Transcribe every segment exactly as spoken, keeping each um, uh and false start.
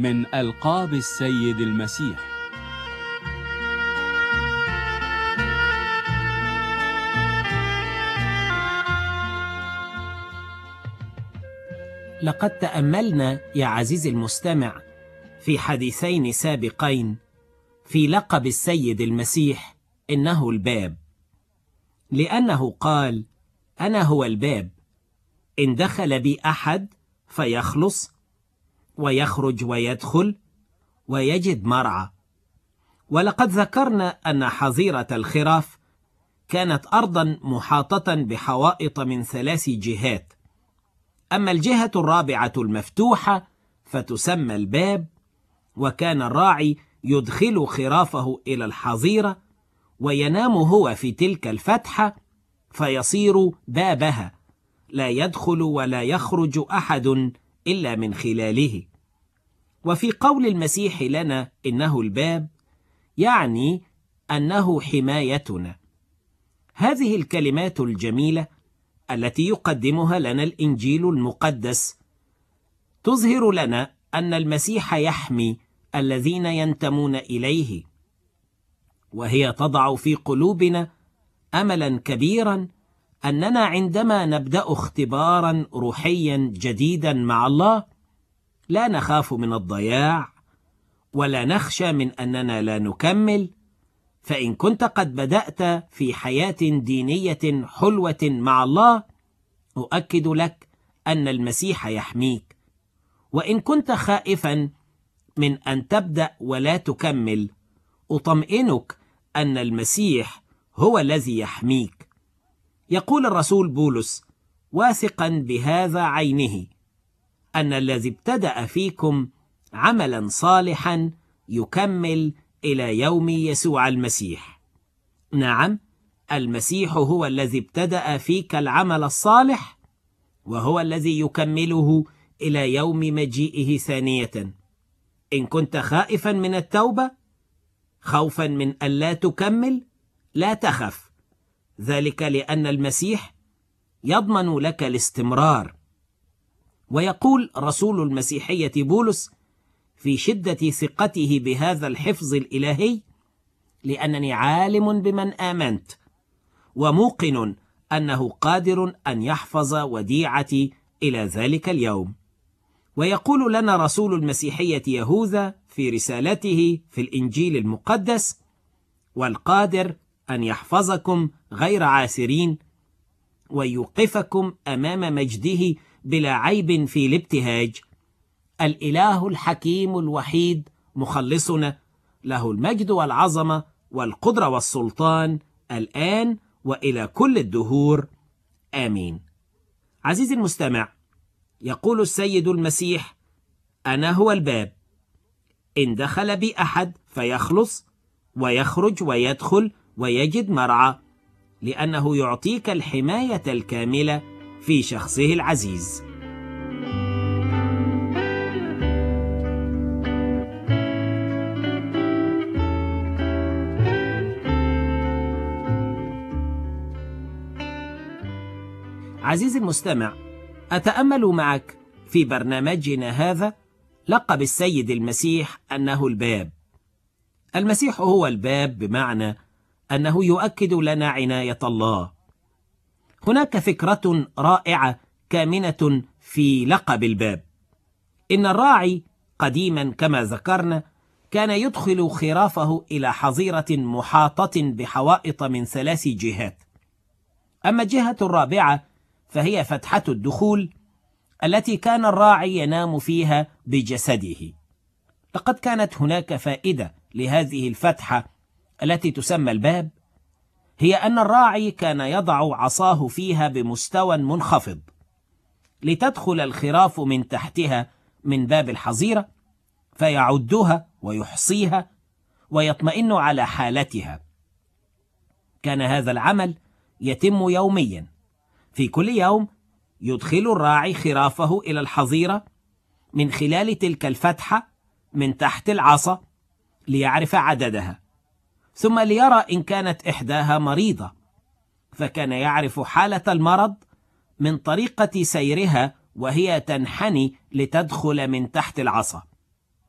من ألقاب السيد المسيح. لقد تأملنا يا عزيزي المستمع في حديثين سابقين في لقب السيد المسيح إنه الباب، لأنه قال: أنا هو الباب، إن دخل بي أحد فيخلص ويخرج ويدخل ويجد مرعى. ولقد ذكرنا أن حظيرة الخراف كانت أرضا محاطة بحوائط من ثلاث جهات، أما الجهة الرابعة المفتوحة فتسمى الباب، وكان الراعي يدخل خرافه إلى الحظيرة وينام هو في تلك الفتحة فيصير بابها، لا يدخل ولا يخرج أحد إلا من خلاله. وفي قول المسيح لنا إنه الباب يعني أنه حمايتنا. هذه الكلمات الجميلة التي يقدمها لنا الإنجيل المقدس تظهر لنا أن المسيح يحمي الذين ينتمون إليه، وهي تضع في قلوبنا أملا كبيرا أننا عندما نبدأ اختبارا روحيا جديدا مع الله لا نخاف من الضياع ولا نخشى من أننا لا نكمل. فإن كنت قد بدأت في حياة دينية حلوة مع الله أؤكد لك أن المسيح يحميك، وإن كنت خائفا من أن تبدأ ولا تكمل أطمئنك أن المسيح هو الذي يحميك. يقول الرسول بولس واثقا بهذا عينه أن الذي ابتدأ فيكم عملا صالحا يكمل إلى يوم يسوع المسيح. نعم، المسيح هو الذي ابتدأ فيك العمل الصالح، وهو الذي يكمله إلى يوم مجيئه ثانية. إن كنت خائفا من التوبة، خوفا من ألا تكمل، لا تخف، ذلك لأن المسيح يضمن لك الاستمرار. ويقول رسول المسيحية بولس في شدة ثقته بهذا الحفظ الإلهي: لأنني عالم بمن آمنت وموقن أنه قادر أن يحفظ وديعتي إلى ذلك اليوم. ويقول لنا رسول المسيحية يهوذا في رسالته في الإنجيل المقدس: والقادر أن يحفظكم غير عاثرين ويوقفكم أمام مجده بلا عيب في الابتهاج. الإله الحكيم الوحيد مخلصنا، له المجد والعظمة والقدرة والسلطان الآن وإلى كل الدهور، آمين. عزيزي المستمع، يقول السيد المسيح: أنا هو الباب، إن دخل بي أحد فيخلص ويخرج ويدخل ويجد مرعى، لأنه يعطيك الحماية الكاملة في شخصه العزيز. عزيزي المستمع، أتأمل معك في برنامجنا هذا لقب السيد المسيح أنه الباب. المسيح هو الباب بمعنى أنه يؤكد لنا عناية الله. هناك فكرة رائعة كامنة في لقب الباب. إن الراعي قديما كما ذكرنا كان يدخل خرافه إلى حظيرة محاطة بحوائط من ثلاث جهات، أما الجهة الرابعة فهي فتحة الدخول التي كان الراعي ينام فيها بجسده. لقد كانت هناك فائدة لهذه الفتحة التي تسمى الباب، هي أن الراعي كان يضع عصاه فيها بمستوى منخفض لتدخل الخراف من تحتها من باب الحظيرة، فيعدها ويحصيها ويطمئن على حالتها. كان هذا العمل يتم يوميا. في كل يوم يدخل الراعي خرافه إلى الحظيرة من خلال تلك الفتحة من تحت العصا ليعرف عددها، ثم ليرى إن كانت إحداها مريضة، فكان يعرف حالة المرض من طريقة سيرها وهي تنحني لتدخل من تحت العصا.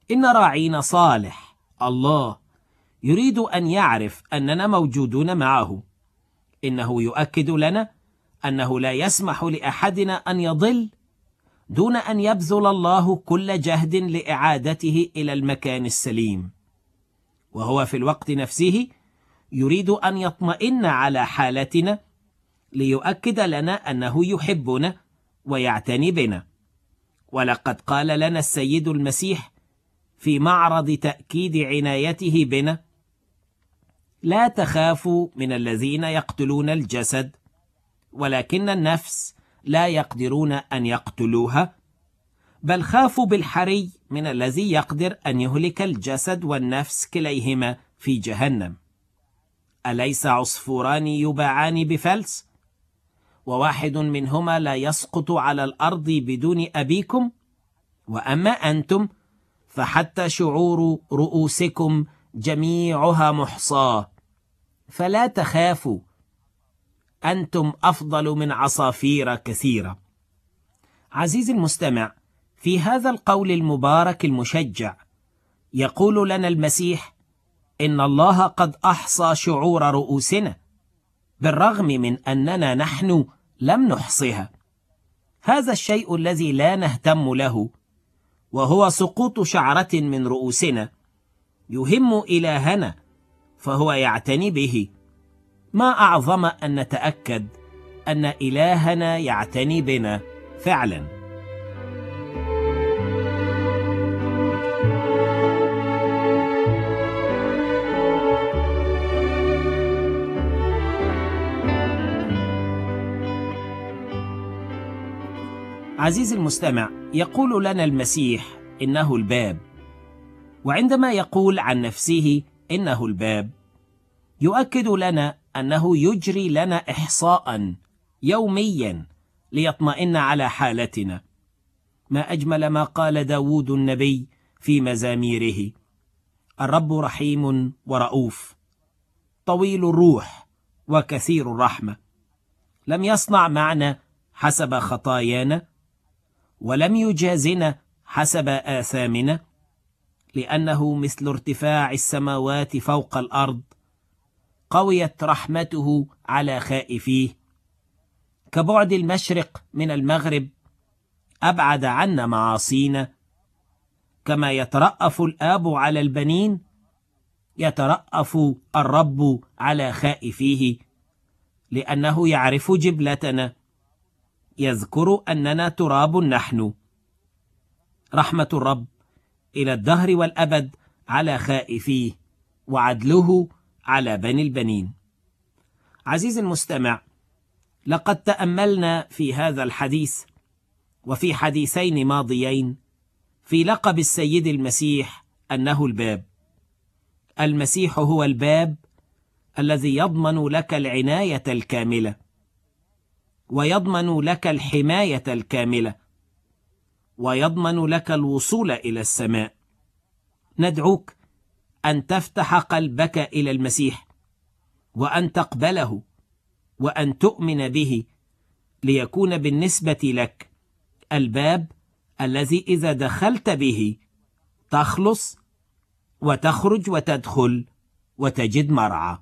إن راعينا صالح الله يريد أن يعرف أننا موجودون معه. إنه يؤكد لنا أنه لا يسمح لأحدنا أن يضل دون أن يبذل الله كل جهد لإعادته إلى المكان السليم، وهو في الوقت نفسه يريد أن يطمئن على حالتنا ليؤكد لنا أنه يحبنا ويعتني بنا. ولقد قال لنا السيد المسيح في معرض تأكيد عنايته بنا: لا تخافوا من الذين يقتلون الجسد، ولكن النفس لا يقدرون أن يقتلوها، بل خافوا بالحري من الذي يقدر أن يهلك الجسد والنفس كليهما في جهنم. أليس عصفوران يباعان بفلس، وواحد منهما لا يسقط على الأرض بدون أبيكم؟ وأما أنتم فحتى شعور رؤوسكم جميعها محصاة، فلا تخافوا، أنتم أفضل من عصافير كثيرة. عزيزي المستمع، في هذا القول المبارك المشجع يقول لنا المسيح إن الله قد أحصى شعور رؤوسنا، بالرغم من أننا نحن لم نحصها. هذا الشيء الذي لا نهتم له، وهو سقوط شعرة من رؤوسنا، يهم إلهنا، فهو يعتني به. ما أعظم أن نتأكد أن إلهنا يعتني بنا فعلا. عزيزي المستمع، يقول لنا المسيح إنه الباب، وعندما يقول عن نفسه إنه الباب يؤكد لنا أنه يجري لنا إحصاء يوميا ليطمئن على حالتنا. ما أجمل ما قال داود النبي في مزاميره: الرب رحيم ورؤوف، طويل الروح وكثير الرحمة، لم يصنع معنا حسب خطايانا، ولم يجازنا حسب آثامنا، لأنه مثل ارتفاع السماوات فوق الأرض، قويت رحمته على خائفيه، كبعد المشرق من المغرب، أبعد عنا معاصينا. كما يترأف الآب على البنين، يترأف الرب على خائفيه، لأنه يعرف جبلتنا، يذكر أننا تراب نحن. رحمة الرب إلى الدهر والأبد على خائفيه، وعدله على بني البنين. عزيزي المستمع، لقد تأملنا في هذا الحديث وفي حديثين ماضيين في لقب السيد المسيح أنه الباب. المسيح هو الباب الذي يضمن لك العناية الكاملة، ويضمن لك الحماية الكاملة، ويضمن لك الوصول إلى السماء. ندعوك أن تفتح قلبك إلى المسيح، وأن تقبله، وأن تؤمن به، ليكون بالنسبة لك الباب الذي إذا دخلت به تخلص وتخرج وتدخل وتجد مرعى.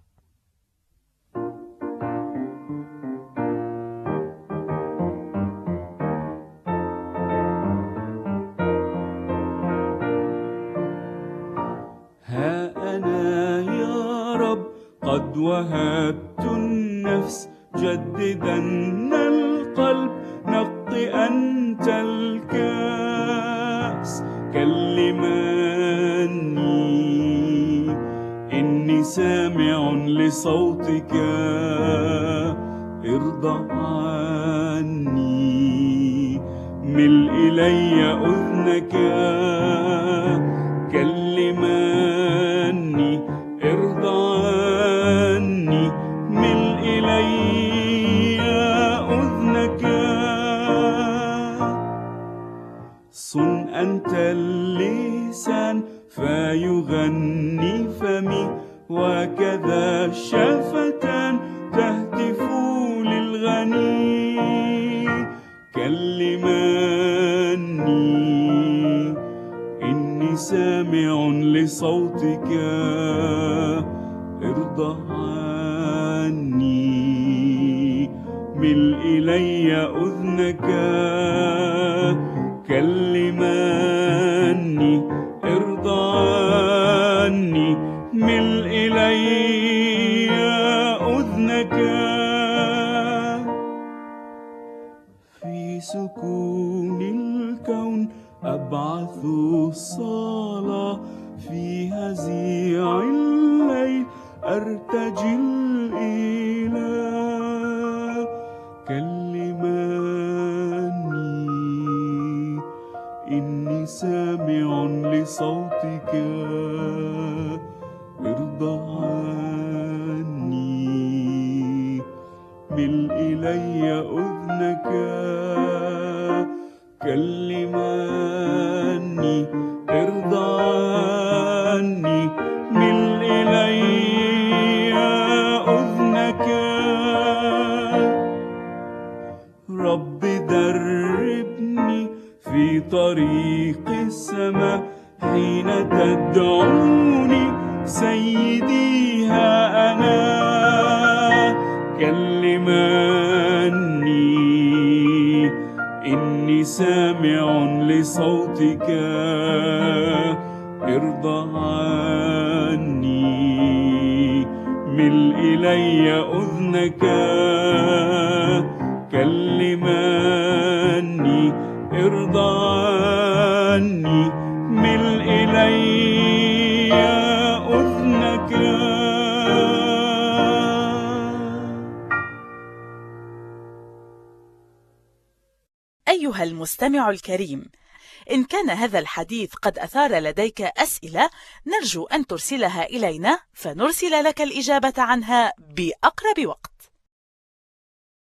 ها أنا يا رب قد وهبت النفس، جددا القلب، نق أنت الكأس، كلمني إني سامع لصوتك، ارضى عني، مل إلي أذنك، كلمني ارضى عني، مل إلي أذنك. صن أنت اللسان فيغني فمي، وكذا الشفتان تهتف للغني، كلمني إني سامع لصوتك ارضى عني مل إلي أذنك كلمني ارضى عني مل إلي أذنك في سكون الكون أبعث الصلاة في هزيع الليل أرتجي الإله كلمني إني سامع لصوتك ارضى عني مل إلي أذنك كلمني ارضى عني مل إلي أذنك رب دربني في طريق السماء حين تدعوني سيدي ها أنا كلمني إني سامع لصوتك ارضى عني مل إلي أذنك كلمني ارضى عني مل إلي أذنك. أيها المستمع الكريم، إن كان هذا الحديث قد أثار لديك أسئلة نرجو أن ترسلها إلينا فنرسل لك الإجابة عنها بأقرب وقت.